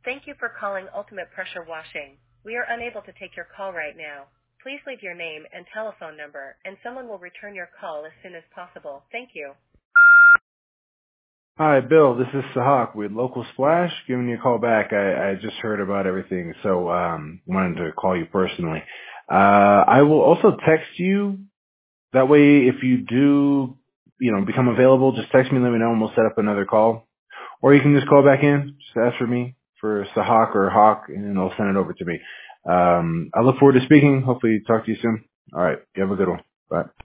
Thank you for calling Ultimate Pressure Washing. We are unable to take your call right now. Please leave your name and telephone number, and someone will return your call as soon as possible. Thank you. Hi, Bill. This is Sahak with Local Splash. Giving you a call back. I just heard about everything, so wanted to call you personally. I will also text you. That way, if you do, become available, just text me, let me know, and we'll set up another call. Or you can just call back in, just ask for me, for Sahak or Hawk, and they'll send it over to me. I look forward to speaking. Hopefully talk to you soon. All right. You have a good one. Bye.